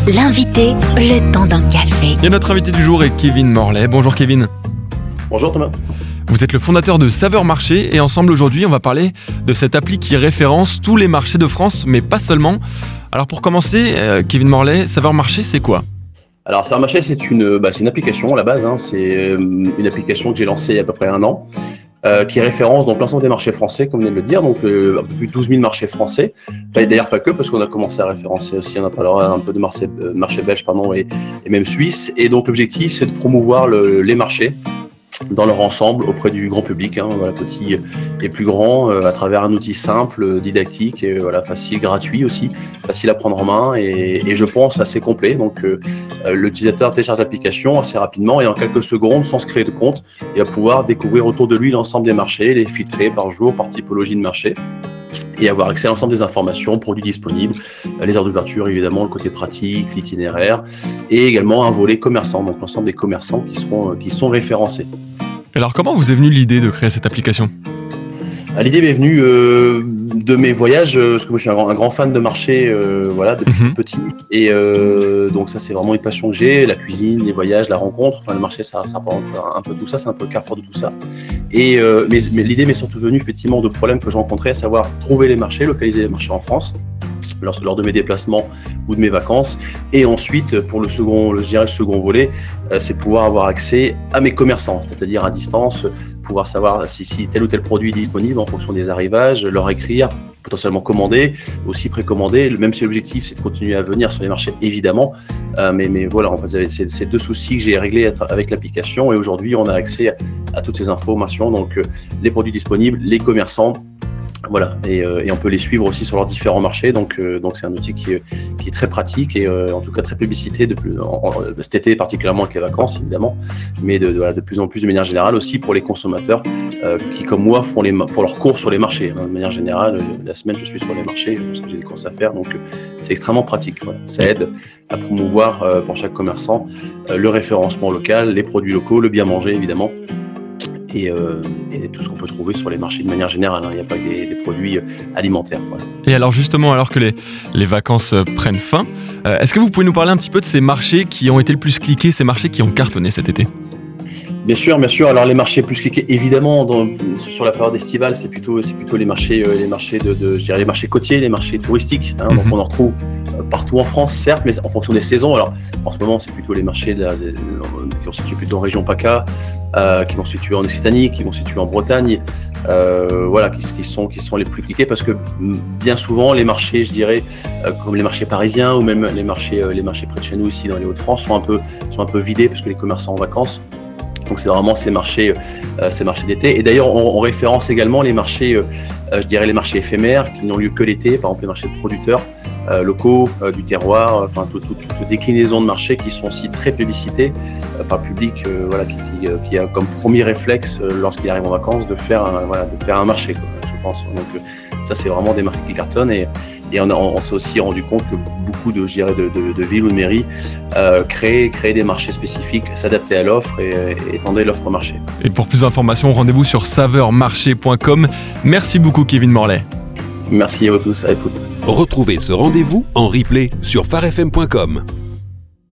L'invité, le temps d'un café. Et notre invité du jour est Kevin Morlet. Bonjour Kevin. Bonjour Thomas. Vous êtes le fondateur de Saveurs Marché et ensemble aujourd'hui on va parler de cette appli qui référence tous les marchés de France, mais pas seulement. Alors pour commencer, Kevin Morlet, Saveurs Marché c'est quoi ? Alors Saveurs Marché c'est une application à la base, c'est une application que j'ai lancée il y a à peu près 1 an. Qui référence donc l'ensemble des marchés français, comme vous venez de le dire, donc un peu plus de 12 000 marchés français. D'ailleurs pas que, parce qu'on a commencé à référencer aussi, on en parlera un peu de marchés belges et même suisses. Et donc l'objectif c'est de promouvoir les marchés dans leur ensemble auprès du grand public, petit et plus grand, à travers un outil simple, didactique, et facile, gratuit aussi, facile à prendre en main et je pense assez complet. Donc l'utilisateur télécharge l'application assez rapidement et en quelques secondes, sans se créer de compte, il va pouvoir découvrir autour de lui l'ensemble des marchés, les filtrer par jour, par typologie de marché, et avoir accès à l'ensemble des informations, produits disponibles, les heures d'ouverture évidemment, le côté pratique, l'itinéraire, et également un volet commerçant, donc l'ensemble des commerçants qui sont référencés. Alors comment vous est venue l'idée de créer cette application ? L'idée m'est venue de mes voyages, parce que moi je suis un grand fan de marché depuis petit, et donc ça c'est vraiment une passion que j'ai, la cuisine, les voyages, la rencontre, le marché ça représente un peu tout ça, c'est un peu le carrefour de tout ça. Et mais l'idée m'est surtout venue effectivement de problèmes que je rencontrais, à savoir trouver les marchés, localiser les marchés en France, lors de mes déplacements ou de mes vacances, et ensuite pour le second volet, c'est pouvoir avoir accès à mes commerçants, c'est-à-dire à distance, pouvoir savoir si tel ou tel produit est disponible en fonction des arrivages, leur écrire, potentiellement commander, aussi précommander, même si l'objectif c'est de continuer à venir sur les marchés évidemment, mais voilà, en fait c'est ces 2 soucis que j'ai réglés avec l'application, et aujourd'hui on a accès à toutes ces informations, donc les produits disponibles, les commerçants, voilà, et on peut les suivre aussi sur leurs différents marchés, donc c'est un outil qui est très pratique et en tout cas très publicité cet été, particulièrement avec les vacances évidemment, mais de plus en plus de manière générale aussi pour les consommateurs qui comme moi font leurs courses sur les marchés. De manière générale, la semaine je suis sur les marchés parce que j'ai des courses à faire, donc c'est extrêmement pratique. Voilà. Ça aide à promouvoir pour chaque commerçant le référencement local, les produits locaux, le bien manger évidemment. Et tout ce qu'on peut trouver sur les marchés de manière générale. Il n'y a pas que des produits alimentaires. Voilà. Et alors justement, alors que les vacances prennent fin, est-ce que vous pouvez nous parler un petit peu de ces marchés qui ont été le plus cliqués, ces marchés qui ont cartonné cet été ? Bien sûr. Alors les marchés plus cliqués, évidemment, sur la période estivale, c'est plutôt les marchés les marchés côtiers, les marchés touristiques. Donc on en retrouve partout en France, certes, mais en fonction des saisons. Alors en ce moment, c'est plutôt les marchés qui vont se situer plutôt en région PACA, qui vont se situer en Occitanie, qui vont se situer en Bretagne, qui sont les plus cliqués, parce que bien souvent les marchés, je dirais, comme les marchés parisiens ou même les marchés près de chez nous ici dans les Hauts-de-France sont un peu vidés parce que les commerçants en vacances. Donc c'est vraiment ces marchés d'été. Et d'ailleurs, on référence également les marchés, les marchés éphémères qui n'ont lieu que l'été, par exemple les marchés de producteurs locaux, du terroir, toute déclinaison de marchés qui sont aussi très publicités par le public, qui a comme premier réflexe lorsqu'il arrive en vacances de faire un marché, je pense. Donc ça c'est vraiment des marques qui cartonnent et on s'est aussi rendu compte que beaucoup de villes ou de mairies créaient des marchés spécifiques, s'adaptaient à l'offre et étendaient l'offre marché. Et pour plus d'informations, rendez-vous sur saveurmarché.com. Merci beaucoup Kevin Morlet. Merci à vous tous, à l'écoute. Retrouvez ce rendez-vous en replay sur farfm.com.